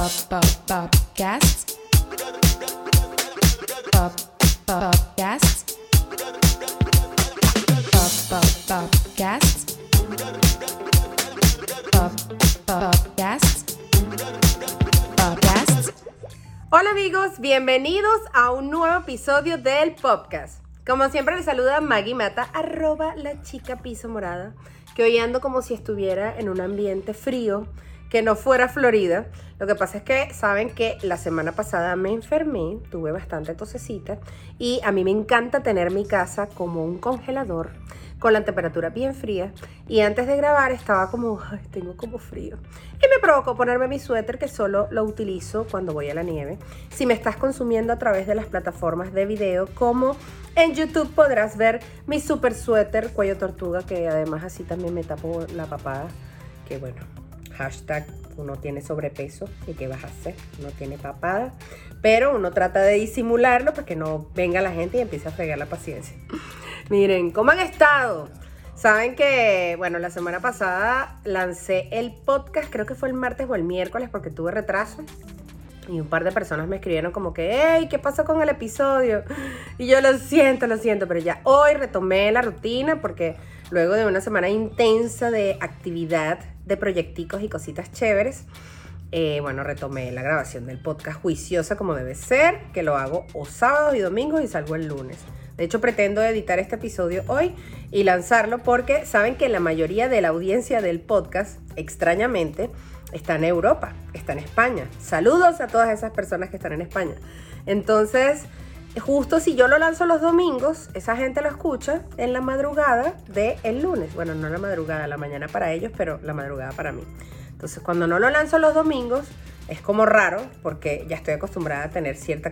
Podcasts. Podcasts. Podcasts. Podcasts. Podcasts. Hola amigos, bienvenidos a un nuevo episodio del podcast. Como siempre les saluda Maggie Mata, @lachicapisomorada, que hoy ando como si estuviera en un ambiente frío, que no fuera Florida. Lo que pasa es que saben que la semana pasada me enfermé, tuve bastante tosecita y a mí me encanta tener mi casa como un congelador con la temperatura bien fría, y antes de grabar estaba como, tengo como frío, y me provocó ponerme mi suéter, que solo lo utilizo cuando voy a la nieve. Si me estás consumiendo a través de las plataformas de video, como en YouTube, podrás ver mi super suéter cuello tortuga, que además así también me tapo la papada, que bueno, hashtag uno tiene sobrepeso, ¿y qué vas a hacer? Uno tiene papada, pero uno trata de disimularlo para que no venga la gente y empiece a fregar la paciencia. Miren, ¿cómo han estado? Saben que, bueno, la semana pasada lancé el podcast, creo que fue el martes o el miércoles, porque tuve retraso. Y un par de personas me escribieron como que, hey, ¿qué pasó con el episodio? Y yo lo siento, pero ya hoy retomé la rutina, porque luego de una semana intensa de actividad, de proyecticos y cositas chéveres, bueno, retomé la grabación del podcast juiciosa como debe ser, que lo hago o sábados y domingos y salgo el lunes. De hecho, pretendo editar este episodio hoy y lanzarlo, porque saben que la mayoría de la audiencia del podcast, extrañamente, está en Europa, está en España. Saludos a todas esas personas que están en España. Entonces, justo si yo lo lanzo los domingos, esa gente lo escucha en la madrugada del lunes. Bueno, no la madrugada, la mañana para ellos, pero la madrugada para mí. Entonces, cuando no lo lanzo los domingos, es como raro, porque ya estoy acostumbrada a tener cierta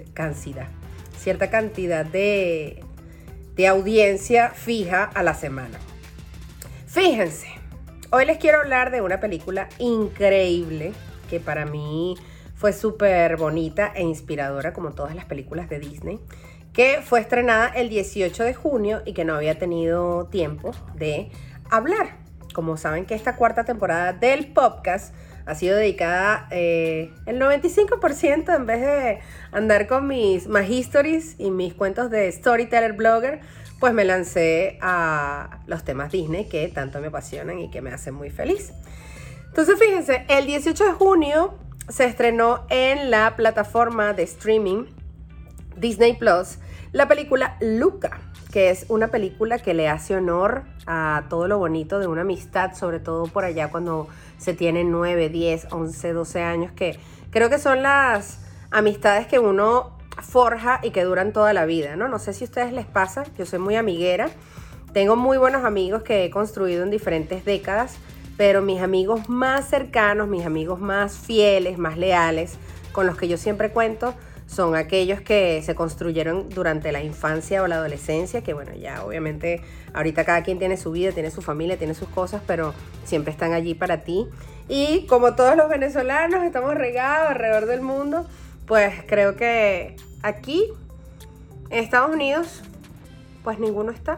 cantidad de audiencia fija a la semana. Fíjense, hoy les quiero hablar de una película increíble que para mí fue súper bonita e inspiradora, como todas las películas de Disney, que fue estrenada el 18 de junio y que no había tenido tiempo de hablar. Como saben que esta cuarta temporada del podcast ha sido dedicada el 95%, en vez de andar con mis Histories y mis cuentos de Storyteller Blogger, pues me lancé a los temas Disney que tanto me apasionan y que me hacen muy feliz. Entonces fíjense, el 18 de junio se estrenó en la plataforma de streaming Disney Plus la película Luca, que es una película que le hace honor a todo lo bonito de una amistad, sobre todo por allá cuando se tienen 9, 10, 11, 12 años, que creo que son las amistades que uno forja y que duran toda la vida, ¿no? No sé si a ustedes les pasa, yo soy muy amiguera, tengo muy buenos amigos que he construido en diferentes décadas, pero mis amigos más cercanos, mis amigos más fieles, más leales, con los que yo siempre cuento, son aquellos que se construyeron durante la infancia o la adolescencia, que bueno, ya obviamente ahorita cada quien tiene su vida, tiene su familia, tiene sus cosas, pero siempre están allí para ti. Y como todos los venezolanos estamos regados alrededor del mundo, pues creo que aquí, en Estados Unidos, pues ninguno está.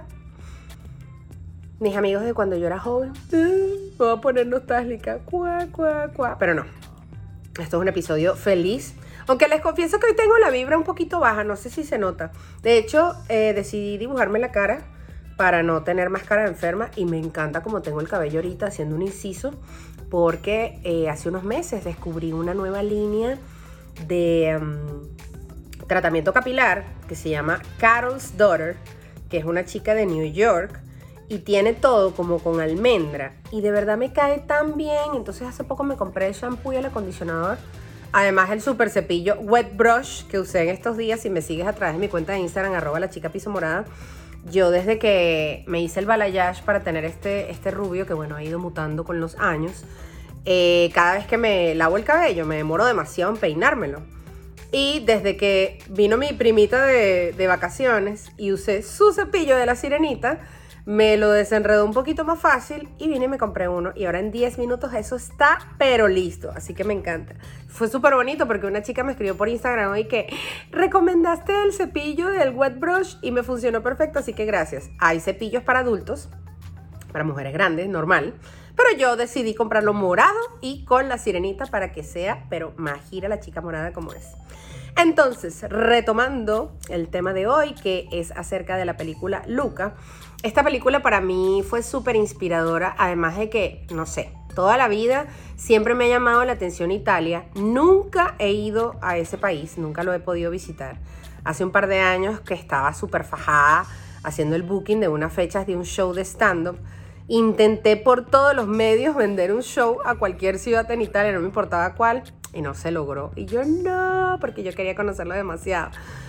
Mis amigos de cuando yo era joven, me voy a poner nostálgica, pero no, esto es un episodio feliz. Aunque les confieso que hoy tengo la vibra un poquito baja, no sé si se nota. De hecho, decidí dibujarme la cara para no tener más cara de enferma, y me encanta como tengo el cabello ahorita haciendo un inciso, porque hace unos meses descubrí una nueva línea de tratamiento capilar que se llama Carol's Daughter, que es una chica de New York y tiene todo como con almendra, y de verdad me cae tan bien. Entonces hace poco me compré el shampoo y el acondicionador. Además, el super cepillo Wet Brush que usé en estos días. Si me sigues a través de mi cuenta de Instagram, @lachicapisomorada, yo desde que me hice el balayage para tener este rubio, que bueno, ha ido mutando con los años, cada vez que me lavo el cabello me demoro demasiado en peinármelo. Y desde que vino mi primita de vacaciones y usé su cepillo de la sirenita, me lo desenredó un poquito más fácil y vine y me compré uno, y ahora en 10 minutos eso está pero listo, así que me encanta. Fue súper bonito porque una chica me escribió por Instagram hoy que recomendaste el cepillo del Wet Brush y me funcionó perfecto, así que gracias. Hay cepillos para adultos, para mujeres grandes, normal, pero yo decidí comprarlo morado y con la sirenita para que sea, pero más gira la chica morada como es. Entonces, retomando el tema de hoy, que es acerca de la película Luca. Esta película para mí fue súper inspiradora, además de que, no sé, toda la vida siempre me ha llamado la atención Italia. Nunca he ido a ese país, nunca lo he podido visitar. Hace un par de años que estaba súper fajada haciendo el booking de unas fechas de un show de stand-up. Intenté por todos los medios vender un show a cualquier ciudad en Italia, no me importaba cuál, y no se logró. Y yo no, porque yo quería conocerlo demasiado.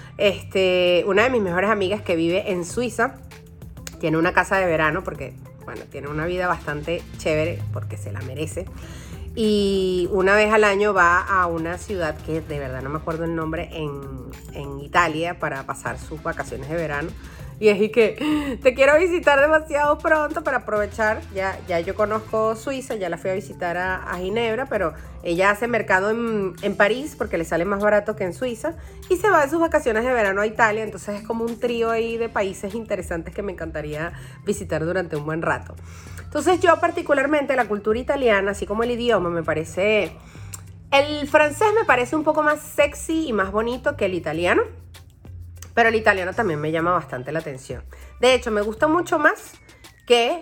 Una de mis mejores amigas que vive en Suiza tiene una casa de verano porque, bueno, tiene una vida bastante chévere porque se la merece. Y una vez al año va a una ciudad que de verdad no me acuerdo el nombre en Italia para pasar sus vacaciones de verano. Y es que te quiero visitar demasiado pronto para aprovechar. Ya yo conozco Suiza, ya la fui a visitar a Ginebra, pero ella hace mercado en París porque le sale más barato que en Suiza. Y se va de sus vacaciones de verano a Italia. Entonces es como un trío ahí de países interesantes que me encantaría visitar durante un buen rato. Entonces yo particularmente la cultura italiana, así como el idioma, me parece... El francés me parece un poco más sexy y más bonito que el italiano. Pero el italiano también me llama bastante la atención. De hecho, me gusta mucho más que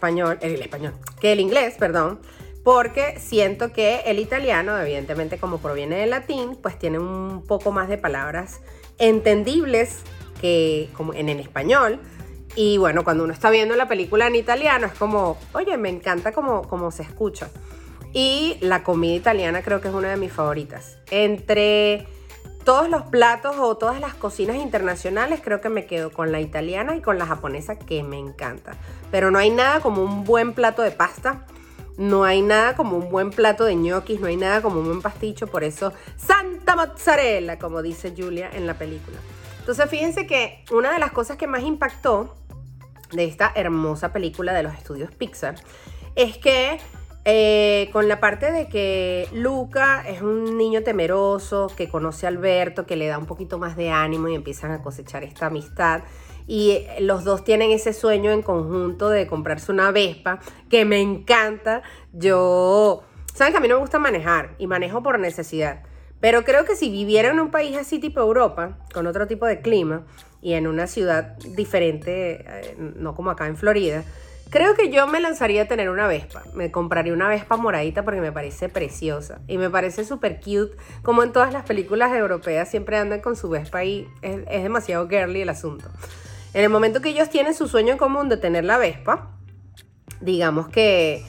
que el inglés, perdón, porque siento que el italiano, evidentemente como proviene del latín, pues tiene un poco más de palabras entendibles que como en el español. Y bueno, cuando uno está viendo la película en italiano es como, oye, me encanta cómo se escucha. Y la comida italiana creo que es una de mis favoritas. Entre todos los platos o todas las cocinas internacionales, creo que me quedo con la italiana y con la japonesa, que me encanta. Pero no hay nada como un buen plato de pasta, no hay nada como un buen plato de ñoquis, no hay nada como un buen pasticho, por eso Santa Mozzarella, como dice Julia en la película. Entonces fíjense que una de las cosas que más impactó de esta hermosa película de los estudios Pixar es que con la parte de que Luca es un niño temeroso que conoce a Alberto, que le da un poquito más de ánimo y empiezan a cosechar esta amistad. Y los dos tienen ese sueño en conjunto de comprarse una Vespa, que me encanta. Saben que a mí no me gusta manejar y manejo por necesidad. Pero creo que si viviera en un país así tipo Europa, con otro tipo de clima y en una ciudad diferente, no como acá en Florida, creo que yo me lanzaría a tener una Vespa. Me compraría una Vespa moradita porque me parece preciosa. Y me parece súper cute. Como en todas las películas europeas siempre andan con su Vespa y es demasiado girly el asunto. En el momento que ellos tienen su sueño en común de tener la Vespa, digamos que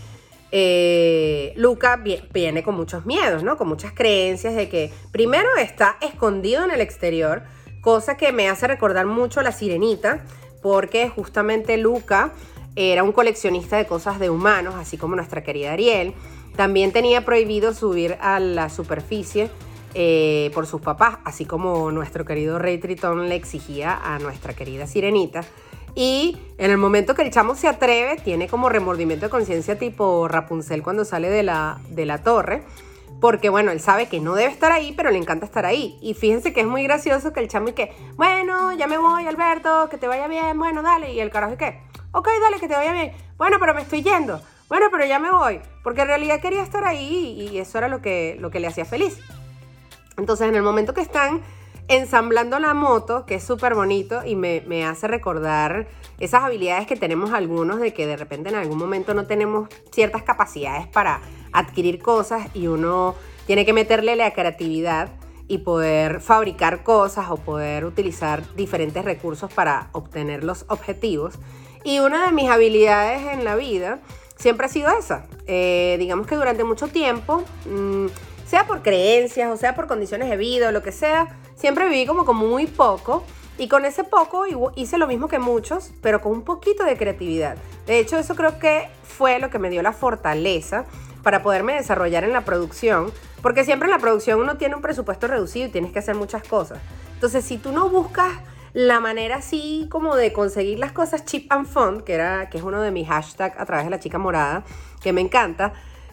Luca viene con muchos miedos, ¿no? Con muchas creencias de que primero está escondido en el exterior, cosa que me hace recordar mucho a La Sirenita, porque justamente Luca era un coleccionista de cosas de humanos, así como nuestra querida Ariel. También tenía prohibido subir a la superficie por sus papás, así como nuestro querido Rey Tritón le exigía a nuestra querida Sirenita. Y en el momento que el chamo se atreve, tiene como remordimiento de conciencia tipo Rapunzel cuando sale de la torre, porque bueno, él sabe que no debe estar ahí, pero le encanta estar ahí. Y fíjense que es muy gracioso que el chamo y que, bueno, ya me voy, Alberto, que te vaya bien, bueno, dale. Y el carajo y que, ok, dale, que te vaya bien. Bueno, pero me estoy yendo. Bueno, pero ya me voy. Porque en realidad quería estar ahí y eso era lo que le hacía feliz. Entonces, en el momento que están ensamblando la moto, que es súper bonito y me hace recordar esas habilidades que tenemos algunos de que de repente en algún momento no tenemos ciertas capacidades para adquirir cosas y uno tiene que meterle la creatividad y poder fabricar cosas o poder utilizar diferentes recursos para obtener los objetivos. Y una de mis habilidades en la vida siempre ha sido esa. Digamos que durante mucho tiempo, sea por creencias o sea por condiciones de vida o lo que sea, siempre viví como muy poco. Y con ese poco hice lo mismo que muchos, pero con un poquito de creatividad. De hecho, eso creo que fue lo que me dio la fortaleza para poderme desarrollar en la producción. Porque siempre en la producción uno tiene un presupuesto reducido y tienes que hacer muchas cosas. Entonces, si tú no buscas la manera así como de conseguir las cosas cheap and fun, que es uno de mis hashtags a través de la chica morada, que me encanta,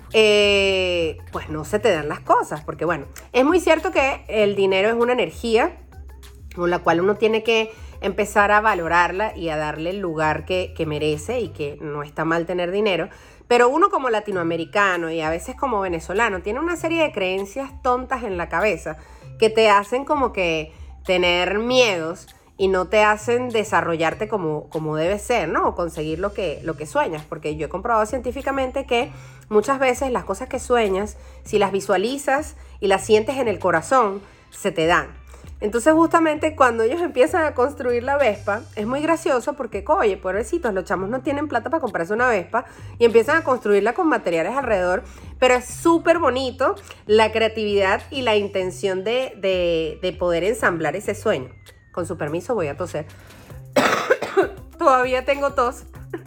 pues no se te dan las cosas. Porque bueno, es muy cierto que el dinero es una energía con la cual uno tiene que empezar a valorarla y a darle el lugar que merece y que no está mal tener dinero. Pero uno como latinoamericano y a veces como venezolano tiene una serie de creencias tontas en la cabeza que te hacen como que tener miedos y no te hacen desarrollarte como debe ser, ¿no? O conseguir lo que sueñas. Porque yo he comprobado científicamente que muchas veces las cosas que sueñas, si las visualizas y las sientes en el corazón, se te dan. Entonces justamente cuando ellos empiezan a construir la Vespa, es muy gracioso porque, oye, pobrecitos, los chamos no tienen plata para comprarse una Vespa y empiezan a construirla con materiales alrededor, pero es súper bonito la creatividad y la intención de poder ensamblar ese sueño. Con su permiso voy a toser. Todavía tengo tos.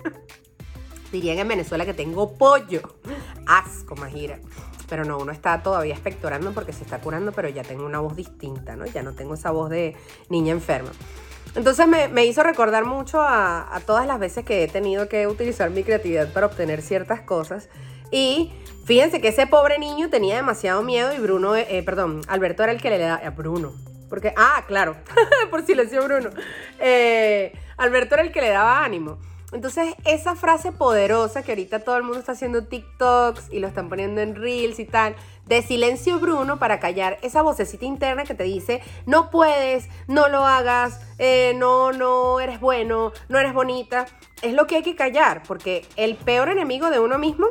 Dirían en Venezuela que tengo pollo. Asco, Majira. Pero no, uno está todavía expectorando porque se está curando, pero ya tengo una voz distinta, ¿no? Ya no tengo esa voz de niña enferma. Entonces me hizo recordar mucho a todas las veces que he tenido que utilizar mi creatividad para obtener ciertas cosas. Y fíjense que ese pobre niño tenía demasiado miedo y Alberto era el que le daba... Bruno. Porque, claro, por silencio Bruno. Alberto era el que le daba ánimo. Entonces, esa frase poderosa que ahorita todo el mundo está haciendo TikToks y lo están poniendo en Reels y tal, de silencio Bruno para callar esa vocecita interna que te dice, no puedes, no lo hagas, no eres bueno, no eres bonita, es lo que hay que callar, porque el peor enemigo de uno mismo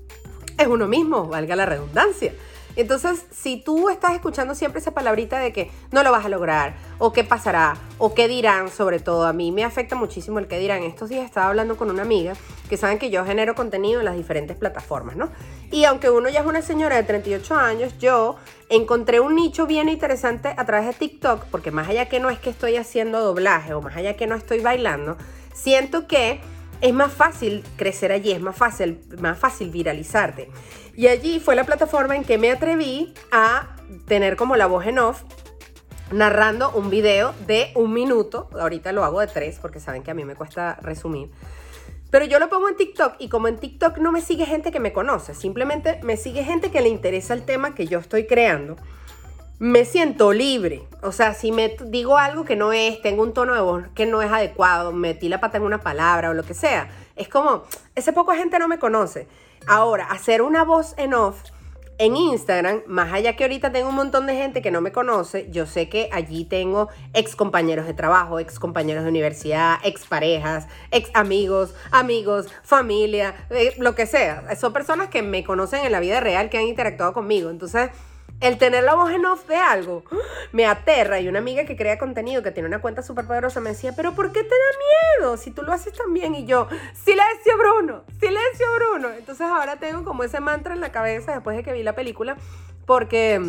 es uno mismo, valga la redundancia. Entonces, si tú estás escuchando siempre esa palabrita de que no lo vas a lograr, o qué pasará, o qué dirán, sobre todo, a mí me afecta muchísimo el qué dirán. Estos días estaba hablando con una amiga que saben que yo genero contenido en las diferentes plataformas, ¿no? Y aunque uno ya es una señora de 38 años, yo encontré un nicho bien interesante a través de TikTok, porque más allá que no es que estoy haciendo doblaje, o más allá que no estoy bailando, siento que es más fácil crecer allí, es más fácil viralizarte. Y allí fue la plataforma en que me atreví a tener como la voz en off, narrando un video de 1 minuto. Ahorita lo hago de 3 porque saben que a mí me cuesta resumir. Pero yo lo pongo en TikTok y como en TikTok no me sigue gente que me conoce, simplemente me sigue gente que le interesa el tema que yo estoy creando, me siento libre. O sea, si me digo algo que no es, tengo un tono de voz que no es adecuado, metí la pata en una palabra o lo que sea, es como, ese poco gente no me conoce. Ahora, hacer una voz en off en Instagram, más allá que ahorita tengo un montón de gente que no me conoce, yo sé que allí tengo ex compañeros de trabajo, ex compañeros de universidad, ex parejas, ex amigos, familia, lo que sea. Son personas que me conocen en la vida real, que han interactuado conmigo. Entonces, el tener la voz en off de algo me aterra. Y una amiga que crea contenido, que tiene una cuenta súper poderosa, me decía, ¿pero por qué te da miedo si tú lo haces tan bien? Y yo, ¡silencio, Bruno! ¡Silencio, Bruno! Entonces ahora tengo como ese mantra en la cabeza después de que vi la película. Porque,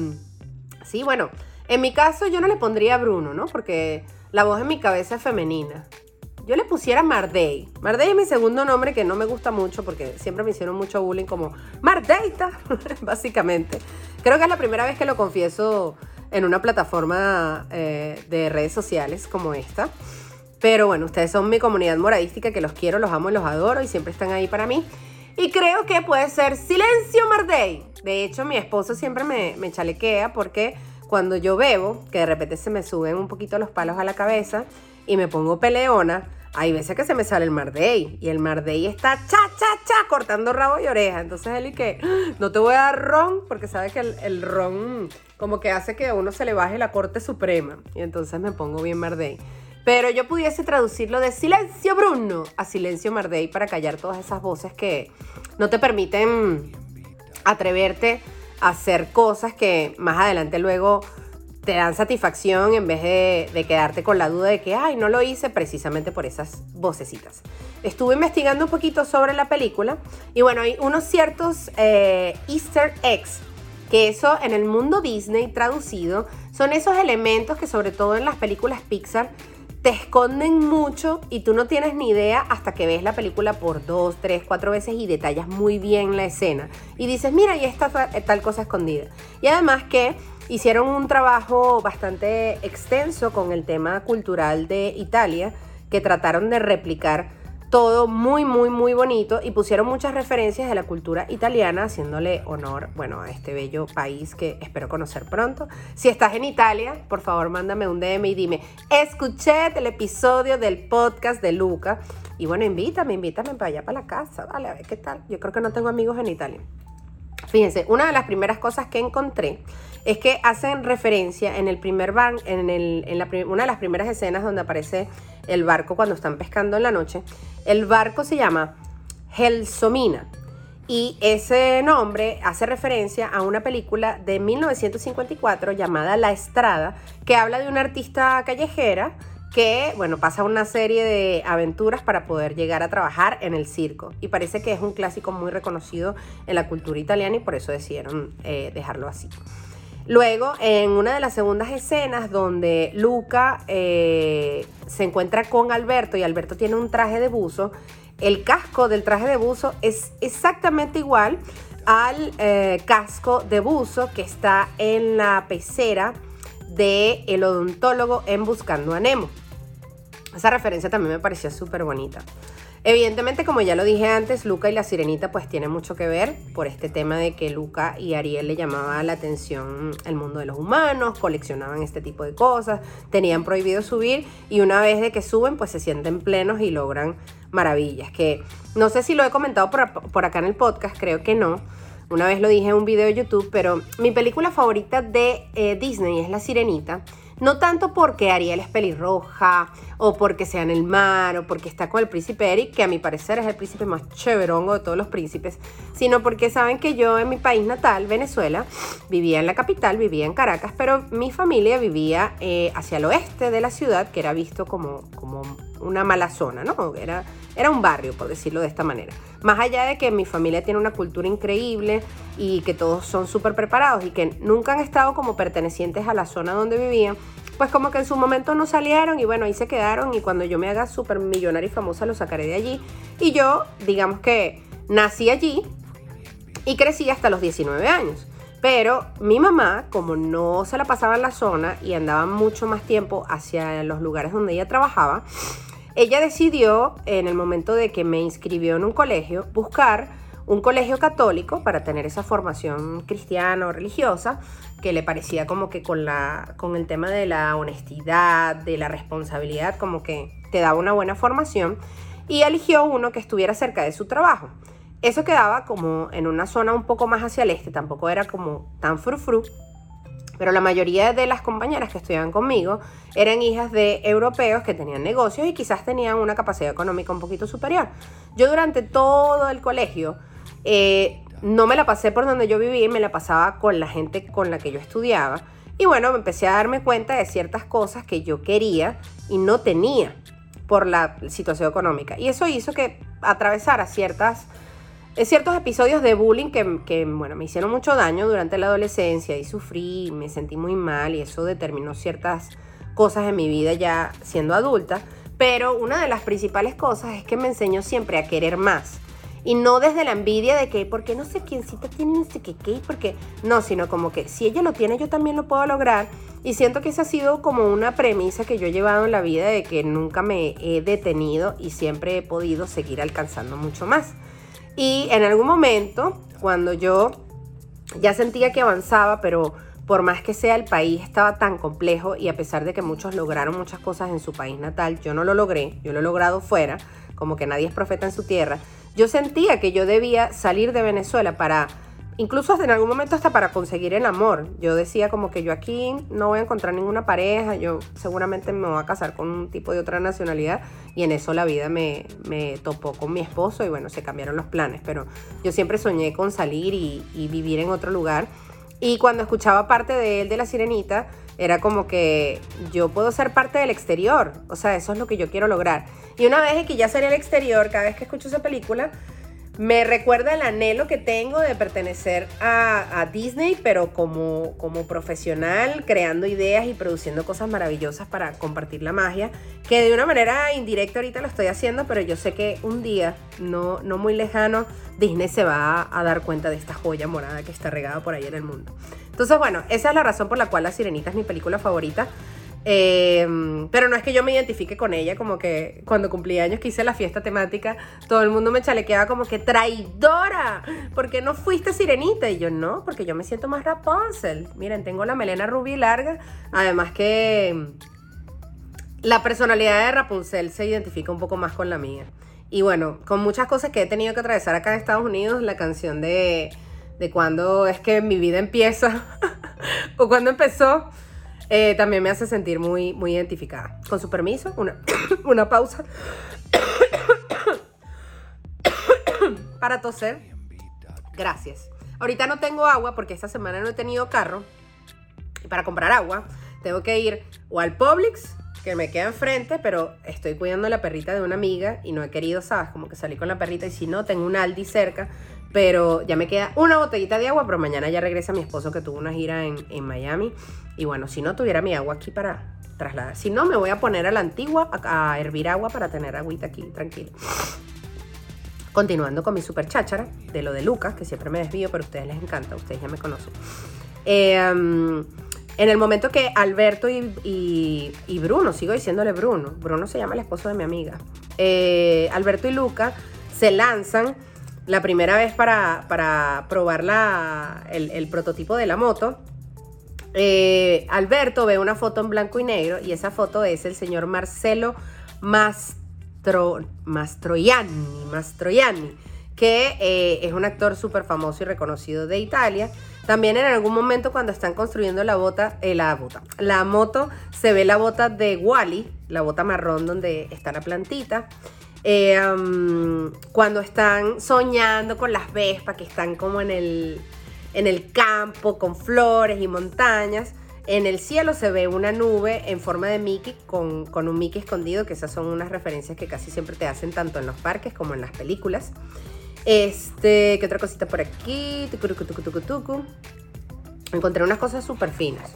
sí, bueno, en mi caso yo no le pondría Bruno, ¿no? Porque la voz en mi cabeza es femenina. Yo le pusiera Mardey. Mardey es mi segundo nombre, que no me gusta mucho porque siempre me hicieron mucho bullying como Mardeita, básicamente. Creo que es la primera vez que lo confieso en una plataforma de redes sociales como esta. Pero bueno, ustedes son mi comunidad moradística, que los quiero, los amo y los adoro y siempre están ahí para mí. Y creo que puede ser Silencio Mardey. De hecho, mi esposo siempre me chalequea porque cuando yo bebo, que de repente se me suben un poquito los palos a la cabeza y me pongo peleona, hay veces que se me sale el Mardey y el Mardey está cortando rabo y oreja. Entonces él y que no te voy a dar ron porque sabe que el ron como que hace que a uno se le baje la corte suprema y entonces me pongo bien Mardey. Pero yo pudiese traducirlo de Silencio Bruno a Silencio Mardey para callar todas esas voces que no te permiten atreverte a hacer cosas que más adelante luego te dan satisfacción en vez de quedarte con la duda de que, no lo hice precisamente por esas vocecitas. Estuve investigando un poquito sobre la película y bueno, hay unos ciertos Easter eggs, que eso en el mundo Disney traducido son esos elementos que sobre todo en las películas Pixar te esconden mucho y tú no tienes ni idea hasta que ves la película por 2, 3, 4 veces y detallas muy bien la escena. Y dices, mira, ahí está tal cosa escondida. Y además que hicieron un trabajo bastante extenso con el tema cultural de Italia, que trataron de replicar todo muy, muy, muy bonito y pusieron muchas referencias de la cultura italiana, haciéndole honor, bueno, a este bello país que espero conocer pronto. Si estás en Italia, por favor, mándame un DM y dime, escuché el episodio del podcast de Luca. Y bueno, invítame para allá, para la casa, vale, a ver qué tal. Yo creo que no tengo amigos en Italia. Fíjense, una de las primeras cosas que encontré es que hacen referencia en el primer una de las primeras escenas donde aparece el barco cuando están pescando en la noche. El barco se llama Gelsomina y ese nombre hace referencia a una película de 1954 llamada La Estrada, que habla de una artista callejera que, bueno, pasa una serie de aventuras para poder llegar a trabajar en el circo. Y parece que es un clásico muy reconocido en la cultura italiana y por eso decidieron dejarlo así. Luego, en una de las segundas escenas donde Luca se encuentra con Alberto y Alberto tiene un traje de buzo, el casco del traje de buzo es exactamente igual al casco de buzo que está en la pecera del odontólogo en Buscando a Nemo. Esa referencia también me pareció súper bonita. Evidentemente, como ya lo dije antes, Luca y la Sirenita pues tienen mucho que ver por este tema de que Luca y Ariel le llamaba la atención el mundo de los humanos, coleccionaban este tipo de cosas, tenían prohibido subir y una vez de que suben pues se sienten plenos y logran maravillas. Que no sé si lo he comentado por acá en el podcast, creo que no. Una vez lo dije en un video de YouTube, pero mi película favorita de Disney es La Sirenita. No tanto porque Ariel es pelirroja, o porque sea en el mar, o porque está con el príncipe Eric, que a mi parecer es el príncipe más chéverongo de todos los príncipes, sino porque saben que yo en mi país natal, Venezuela, vivía en la capital, vivía en Caracas, pero mi familia vivía hacia el oeste de la ciudad, que era visto como una mala zona, ¿no? Era un barrio, por decirlo de esta manera. Más allá de que mi familia tiene una cultura increíble y que todos son súper preparados y que nunca han estado como pertenecientes a la zona donde vivían, pues como que en su momento no salieron y bueno, ahí se quedaron y cuando yo me haga súper millonaria y famosa los sacaré de allí. Y yo, digamos que nací allí y crecí hasta los 19 años. Pero mi mamá, como no se la pasaba en la zona y andaba mucho más tiempo hacia los lugares donde ella trabajaba, ella decidió, en el momento de que me inscribió en un colegio, buscar un colegio católico para tener esa formación cristiana o religiosa, que le parecía como que con el tema de la honestidad, de la responsabilidad, como que te daba una buena formación, y eligió uno que estuviera cerca de su trabajo. Eso quedaba como en una zona un poco más hacia el este, tampoco era como tan frufru, pero la mayoría de las compañeras que estudiaban conmigo eran hijas de europeos que tenían negocios y quizás tenían una capacidad económica un poquito superior. Yo durante todo el colegio no me la pasé por donde yo vivía, me la pasaba con la gente con la que yo estudiaba. Y bueno, me empecé a darme cuenta de ciertas cosas que yo quería y no tenía por la situación económica. Y eso hizo que atravesara ciertos episodios de bullying que bueno, me hicieron mucho daño durante la adolescencia y sufrí, me sentí muy mal y eso determinó ciertas cosas en mi vida ya siendo adulta. Pero una de las principales cosas es que me enseñó siempre a querer más. Y no desde la envidia de que, ¿por qué no sé quiéncita tiene no sé qué? Porque no, sino como que si ella lo tiene, yo también lo puedo lograr. Y siento que esa ha sido como una premisa que yo he llevado en la vida de que nunca me he detenido y siempre he podido seguir alcanzando mucho más. Y en algún momento, cuando yo ya sentía que avanzaba, pero por más que sea el país estaba tan complejo y a pesar de que muchos lograron muchas cosas en su país natal, yo no lo logré, yo lo he logrado fuera, como que nadie es profeta en su tierra. Yo sentía que yo debía salir de Venezuela para, incluso en algún momento hasta para conseguir el amor. Yo decía como que yo aquí no voy a encontrar ninguna pareja, yo seguramente me voy a casar con un tipo de otra nacionalidad y en eso la vida me topó con mi esposo y bueno, se cambiaron los planes, pero yo siempre soñé con salir y vivir en otro lugar. Y cuando escuchaba parte de él, de La Sirenita, era como que yo puedo ser parte del exterior. O sea, eso es lo que yo quiero lograr. Y una vez que ya salí al exterior, cada vez que escucho esa película, me recuerda el anhelo que tengo de pertenecer a Disney, pero como profesional, creando ideas y produciendo cosas maravillosas para compartir la magia, que de una manera indirecta ahorita lo estoy haciendo, pero yo sé que un día, no muy lejano, Disney se va a dar cuenta de esta joya morada que está regada por ahí en el mundo. Entonces, bueno, esa es la razón por la cual La Sirenita es mi película favorita. Pero no es que yo me identifique con ella, como que cuando cumplí años que hice la fiesta temática, todo el mundo me chalequeaba como que traidora, ¿por qué no fuiste Sirenita? Y yo no, porque yo me siento más Rapunzel. Miren, tengo la melena rubia y larga, además que la personalidad de Rapunzel se identifica un poco más con la mía. Y bueno, con muchas cosas que he tenido que atravesar acá en Estados Unidos, la canción de cuando es que mi vida empieza o cuando empezó, también me hace sentir muy, muy identificada. Con su permiso, una pausa para toser. Gracias. Ahorita no tengo agua porque esta semana no he tenido carro. Y para comprar agua tengo que ir o al Publix, que me queda enfrente, pero estoy cuidando la perrita de una amiga y no he querido, ¿sabes? Como que salir con la perrita, y si no, tengo un Aldi cerca, pero ya me queda una botellita de agua, pero mañana ya regresa mi esposo que tuvo una gira en Miami. Y bueno, si no tuviera mi agua aquí para trasladar. Si no, me voy a poner a la antigua a hervir agua para tener agüita aquí, tranquilo. Continuando con mi super cháchara, de lo de Lucas, que siempre me desvío, pero a ustedes les encanta, ustedes ya me conocen. En el momento que Alberto y Bruno, sigo diciéndole Bruno se llama el esposo de mi amiga, Alberto y Luca se lanzan la primera vez para probar el prototipo de la moto. Alberto ve una foto en blanco y negro y esa foto es el señor Marcello Mastroianni, que es un actor súper famoso y reconocido de Italia. También en algún momento cuando están construyendo la moto, se ve la bota de Wall-E, la bota marrón donde está la plantita. Cuando están soñando con las Vespas, que están como en el campo con flores y montañas, en el cielo se ve una nube en forma de Mickey con un Mickey escondido, que esas son unas referencias que casi siempre te hacen tanto en los parques como en las películas. ¿Qué otra cosita por aquí? Tucu. Encontré unas cosas súper finas.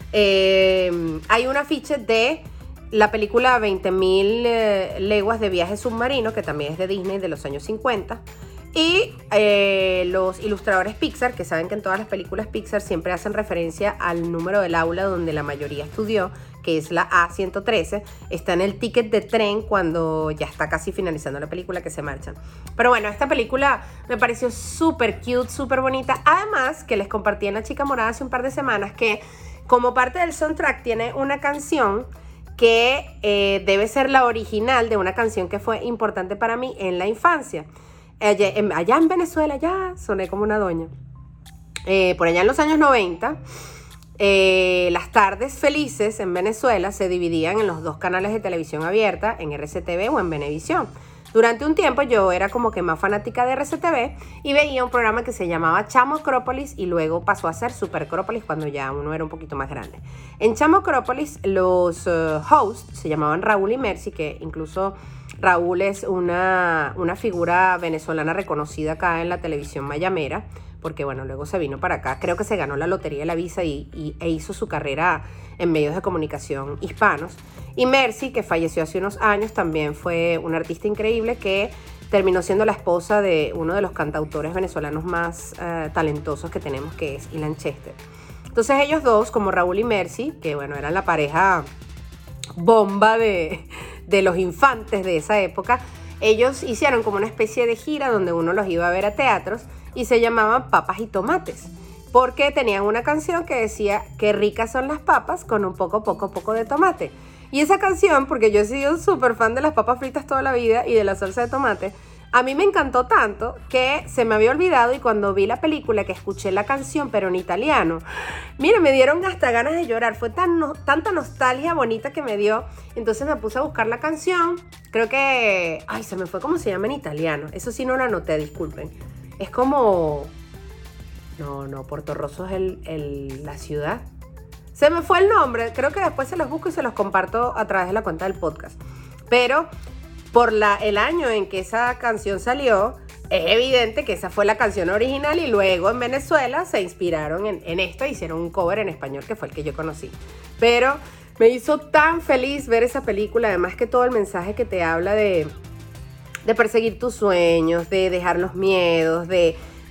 Hay un afiche de la película 20.000 leguas de viaje submarino, que también es de Disney, de los años 50. Y los ilustradores Pixar, que saben que en todas las películas Pixar siempre hacen referencia al número del aula donde la mayoría estudió, que es la A113, está en el ticket de tren cuando ya está casi finalizando la película, que se marchan. Pero bueno, esta película me pareció súper cute, súper bonita. Además, que les compartí en La Chica Morada hace un par de semanas, que como parte del soundtrack tiene una canción que debe ser la original de una canción que fue importante para mí en la infancia. Allá en Venezuela, ya soné como una doña. Por allá en los años 90, las tardes felices en Venezuela se dividían en los dos canales de televisión abierta, en RCTV o en Venevisión. Durante un tiempo yo era como que más fanática de RCTV y veía un programa que se llamaba Chamocrópolis y luego pasó a ser Supercrópolis cuando ya uno era un poquito más grande. En Chamocrópolis los hosts se llamaban Raúl y Mercy, que incluso Raúl es una figura venezolana reconocida acá en la televisión mayamera, porque bueno, luego se vino para acá, creo que se ganó la lotería de la visa e hizo su carrera en medios de comunicación hispanos. Y Mercy, que falleció hace unos años, también fue una artista increíble que terminó siendo la esposa de uno de los cantautores venezolanos más talentosos que tenemos, que es Ilan Chester. Entonces ellos dos, como Raúl y Mercy, que bueno, eran la pareja bomba de los infantes de esa época, ellos hicieron como una especie de gira donde uno los iba a ver a teatros y se llamaban Papas y Tomates, porque tenían una canción que decía qué ricas son las papas con un poco de tomate. Y esa canción, porque yo he sido súper fan de las papas fritas toda la vida y de la salsa de tomate, a mí me encantó tanto que se me había olvidado, y cuando vi la película, que escuché la canción pero en italiano, mire, me dieron hasta ganas de llorar. Fue tanta nostalgia bonita que me dio. Entonces me puse a buscar la canción. Creo que... Ay, se me fue cómo se llama en italiano. Eso sí no lo anoté, disculpen. Es como... No, Portorrosso es la ciudad. Se me fue el nombre. Creo que después se los busco y se los comparto a través de la cuenta del podcast. Pero por el año en que esa canción salió, es evidente que esa fue la canción original, y luego en Venezuela se inspiraron en esto e hicieron un cover en español, que fue el que yo conocí. Pero me hizo tan feliz ver esa película, además que todo el mensaje que te habla de perseguir tus sueños, de dejar los miedos, de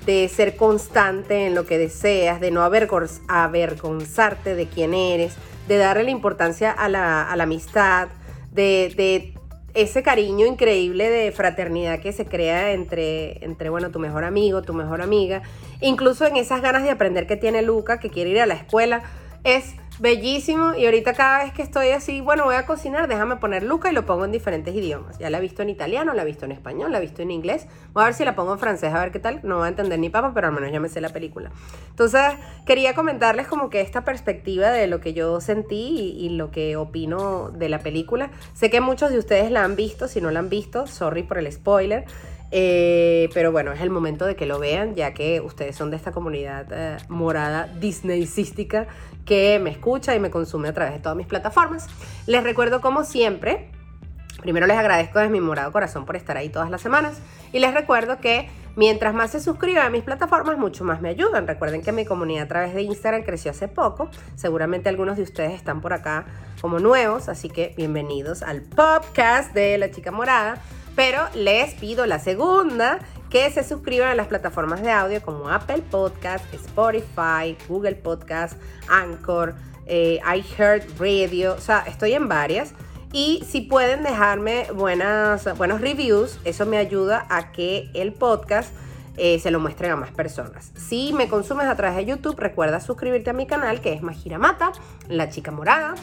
de ser constante en lo que deseas, de no avergonzarte de quién eres, de darle la importancia a la amistad, de ese cariño increíble de fraternidad que se crea entre bueno, tu mejor amigo, tu mejor amiga, incluso en esas ganas de aprender que tiene Luca, que quiere ir a la escuela. Es bellísimo y ahorita cada vez que estoy así, bueno, voy a cocinar, déjame poner Luca y lo pongo en diferentes idiomas. Ya la he visto en italiano, la he visto en español, la he visto en inglés. Voy a ver si la pongo en francés, a ver qué tal. No voy a entender ni papa, pero al menos ya me sé la película. Entonces, quería comentarles como que esta perspectiva de lo que yo sentí y lo que opino de la película. Sé que muchos de ustedes la han visto, si no la han visto, sorry por el spoiler. Pero bueno, es el momento de que lo vean, ya que ustedes son de esta comunidad morada disneycística que me escucha y me consume a través de todas mis plataformas. Les recuerdo, como siempre, primero les agradezco desde mi morado corazón por estar ahí todas las semanas, y les recuerdo que mientras más se suscriban a mis plataformas, mucho más me ayudan. Recuerden que mi comunidad a través de Instagram creció hace poco. Seguramente algunos de ustedes están por acá como nuevos, así que bienvenidos al podcast de La Chica Morada. Pero les pido la segunda, que se suscriban a las plataformas de audio como Apple Podcast, Spotify, Google Podcast, Anchor, iHeartRadio. O sea, estoy en varias. Y si pueden dejarme buenos reviews, eso me ayuda a que el podcast se lo muestren a más personas. Si me consumes a través de YouTube, recuerda suscribirte a mi canal, que es Majira Mata, La Chica Morada.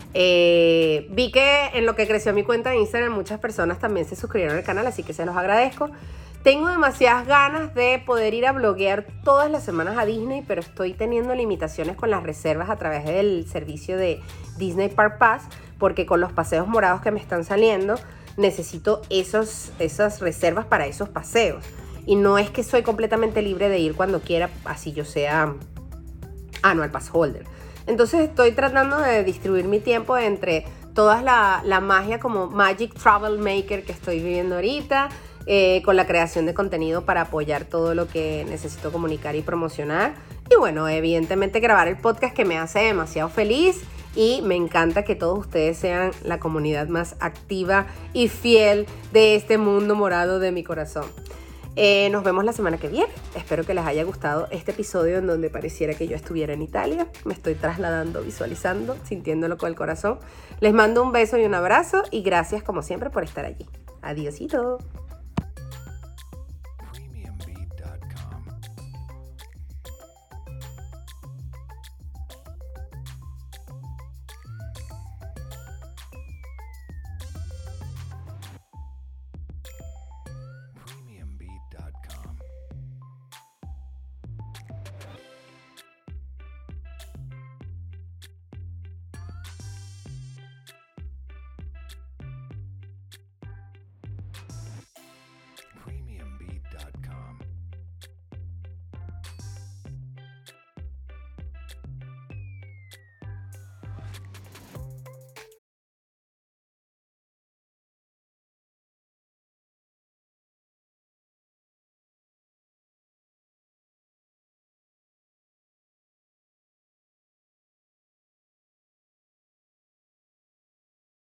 Vi que en lo que creció mi cuenta de Instagram muchas personas también se suscribieron al canal, así que se los agradezco. Tengo demasiadas ganas de poder ir a bloguear todas las semanas a Disney, pero estoy teniendo limitaciones con las reservas a través del servicio de Disney Park Pass, porque con los paseos morados que me están saliendo necesito esas reservas para esos paseos, y no es que soy completamente libre de ir cuando quiera, así yo sea Annual Pass Holder. Entonces estoy tratando de distribuir mi tiempo entre toda la magia como Magic Travel Maker que estoy viviendo ahorita, con la creación de contenido para apoyar todo lo que necesito comunicar y promocionar. Y bueno, evidentemente grabar el podcast, que me hace demasiado feliz, y me encanta que todos ustedes sean la comunidad más activa y fiel de este mundo morado de mi corazón. Nos vemos la semana que viene. Espero que les haya gustado este episodio en donde pareciera que yo estuviera en Italia. Me estoy trasladando, visualizando, sintiéndolo con el corazón. Les mando un beso y un abrazo, y gracias como siempre por estar allí. Adiósito.